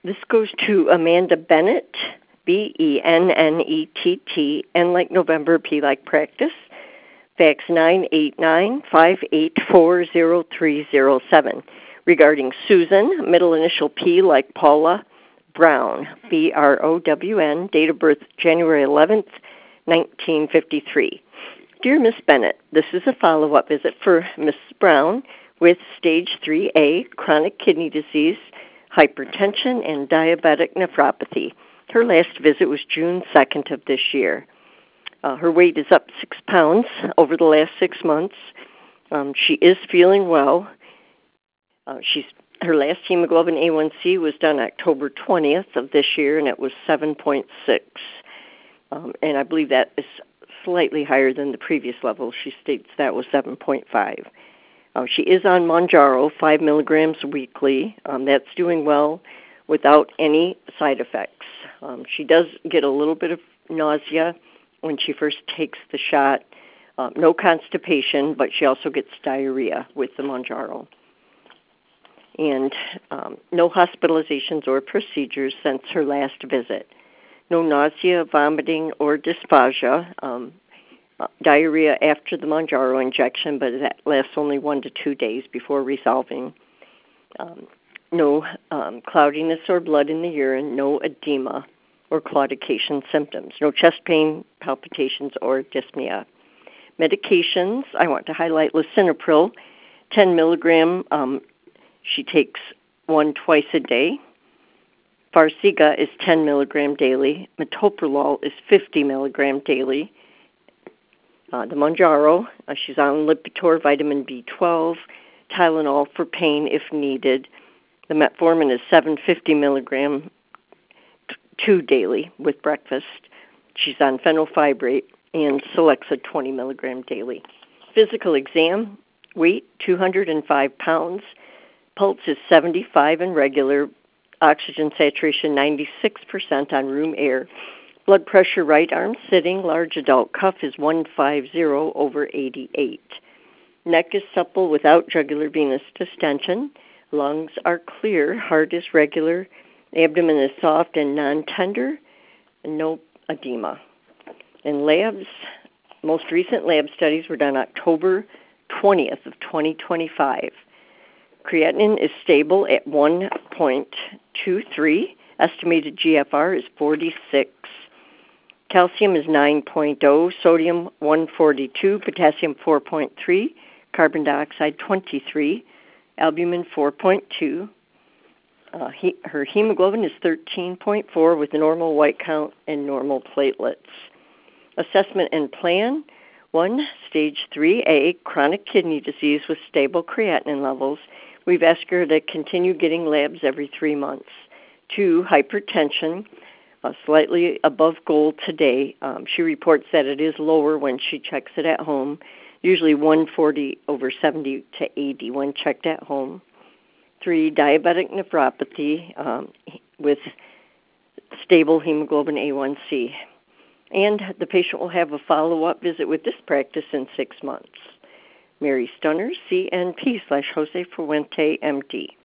This goes to Amanda Bennett, Bennett, N like November, P like practice. Fax 989-584-0307. Regarding Susan, middle initial P like Paula, Brown, Brown, date of birth January 11th, 1953. Dear Miss Bennett, this is a follow-up visit for Miss Brown with stage 3A, chronic kidney disease, hypertension, and diabetic nephropathy. Her last visit was June 2nd of this year. Her weight is up 6 pounds over the last 6 months. She is feeling well. Her last hemoglobin A1C was done October 20th of this year, and it was 7.6. And I believe that is slightly higher than the previous level. She states that was 7.5. She is on Mounjaro, 5 milligrams weekly. That's doing well without any side effects. She does get a little bit of nausea when she first takes the shot. No constipation, but she also gets diarrhea with the Mounjaro. And no hospitalizations or procedures since her last visit. No nausea, vomiting, or dysphagia. Diarrhea after the Mounjaro injection, but that lasts only 1 to 2 days before resolving. No cloudiness or blood in the urine, no edema or claudication symptoms, no chest pain, palpitations, or dyspnea. Medications, I want to highlight lisinopril, 10 milligram. She takes one twice a day. Farxiga is 10 milligram daily. Metoprolol is 50 milligram daily. The Mounjaro, she's on Lipitor, vitamin B12, Tylenol for pain if needed. The metformin is 750 milligram, 2 daily with breakfast. She's on fenofibrate and Celexa 20 milligram daily. Physical exam, weight 205 pounds. Pulse is 75 and regular. Oxygen saturation 96% on room air. Blood pressure right arm sitting. Large adult cuff is 150/88. Neck is supple without jugular venous distension. Lungs are clear. Heart is regular. Abdomen is soft and non-tender. And no edema. And labs, most recent lab studies were done October 20th of 2025. Creatinine is stable at 1.23. Estimated GFR is 46. Calcium is 9.0. Sodium 142. Potassium 4.3. Carbon dioxide 23. Albumin 4.2. Her hemoglobin is 13.4 with a normal white count and normal platelets. Assessment and plan. 1, stage 3A, chronic kidney disease with stable creatinine levels. We've asked her to continue getting labs every 3 months. 2, hypertension, slightly above goal today. She reports that it is lower when she checks it at home, usually 140/70 to 80 when checked at home. 3, diabetic nephropathy with stable hemoglobin A1C. And the patient will have a follow-up visit with this practice in 6 months. Mary Stunner, CNP/Jose Fuente, MD.